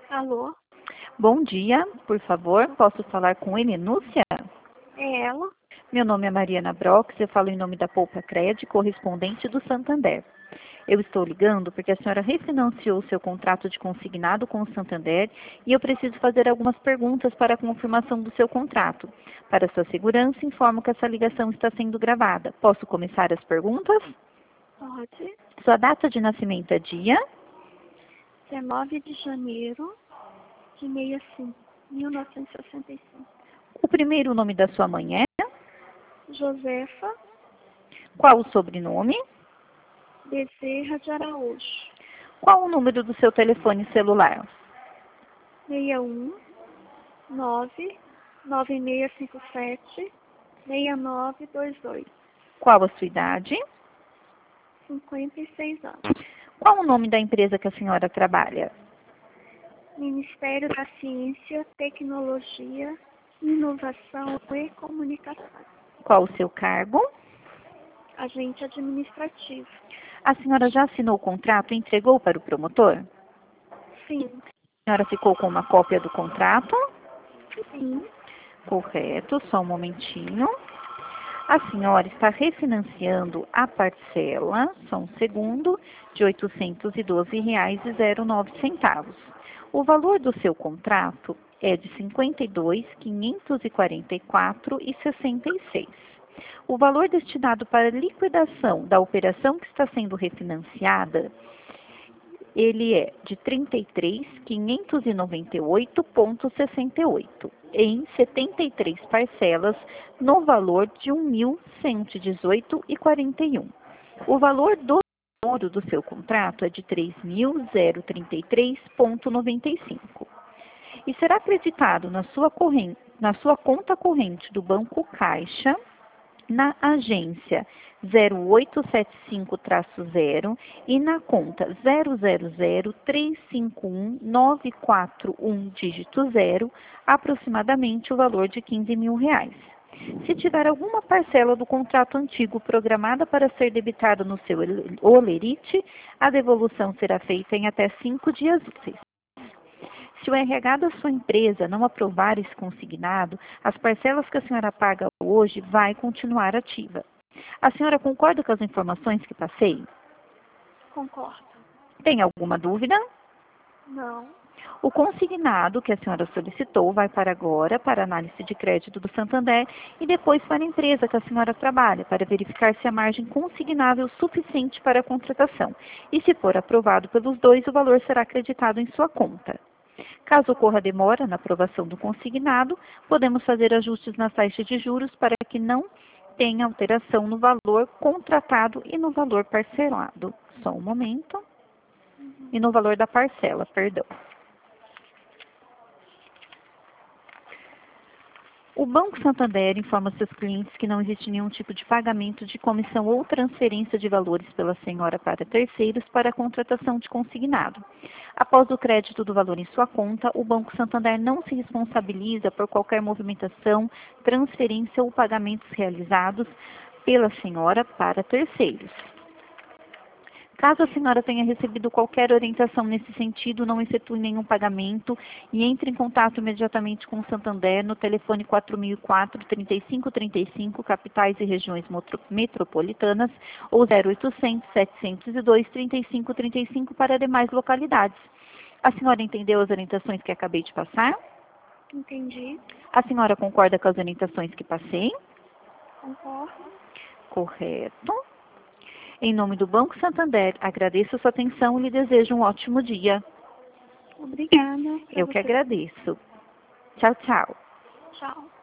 Alô? Bom dia, por favor, posso falar com Elenúcia? É ela? Meu nome é Mariana Brox, eu falo em nome da Poupa Cred, correspondente do Santander. Eu estou ligando porque a senhora refinanciou seu contrato de consignado com o Santander e eu preciso fazer algumas perguntas para a confirmação do seu contrato. Para sua segurança, informo que essa ligação está sendo gravada. Posso começar as perguntas? Pode. Sua data de nascimento é dia? 19 de janeiro de 65, 1965. O primeiro nome da sua mãe é? Josefa Qual o sobrenome? Bezerra de Araújo. Qual o número do seu telefone celular? 61 9 9657 6922. Qual a sua idade? 56 anos. Qual o nome da empresa que a senhora trabalha? Ministério da Ciência, Tecnologia, Inovação e Comunicação. Qual o seu cargo? Agente administrativo. A senhora já assinou o contrato e entregou para o promotor? Sim. A senhora ficou com uma cópia do contrato? Sim. Correto, só um momentinho. A senhora está refinanciando a parcela, só um segundo, de R$ 812,09. O valor do seu contrato é de R$ 52.544,66. O valor destinado para liquidação da operação que está sendo refinanciada, ele é de R$ 33.598,68 em 73 parcelas no valor de R$ 1.118,41. O valor do juro do seu contrato é de R$ 3.033,95 e será acreditado na sua conta corrente do Banco Caixa, na agência 0875-0 e na conta 000351941 dígito 0, aproximadamente o valor de R$ 15.000. Se tiver alguma parcela do contrato antigo programada para ser debitada no seu holerite, a devolução será feita em até 5 dias úteis. Se o RH da sua empresa não aprovar esse consignado, as parcelas que a senhora paga hoje vai continuar ativa. A senhora concorda com as informações que passei? Concordo. Tem alguma dúvida? Não. O consignado que a senhora solicitou vai para agora, para análise de crédito do Santander e depois para a empresa que a senhora trabalha, para verificar se a margem consignável é suficiente para a contratação. E se for aprovado pelos dois, o valor será acreditado em sua conta. Caso ocorra demora na aprovação do consignado, podemos fazer ajustes nas taxas de juros para que não tenha alteração no valor contratado e no valor parcelado. Só um momento. E no valor da parcela, perdão. O Banco Santander informa seus clientes que não existe nenhum tipo de pagamento de comissão ou transferência de valores pela senhora para terceiros para a contratação de consignado. Após o crédito do valor em sua conta, o Banco Santander não se responsabiliza por qualquer movimentação, transferência ou pagamentos realizados pela senhora para terceiros. Caso a senhora tenha recebido qualquer orientação nesse sentido, não efetue nenhum pagamento e entre em contato imediatamente com o Santander no telefone 4004-3535, capitais e regiões metropolitanas, ou 0800-702-3535 para demais localidades. A senhora entendeu as orientações que acabei de passar? Entendi. A senhora concorda com as orientações que passei? Concordo. Correto. Em nome do Banco Santander, agradeço a sua atenção e lhe desejo um ótimo dia. Obrigada. Eu que agradeço. Tchau, tchau. Tchau.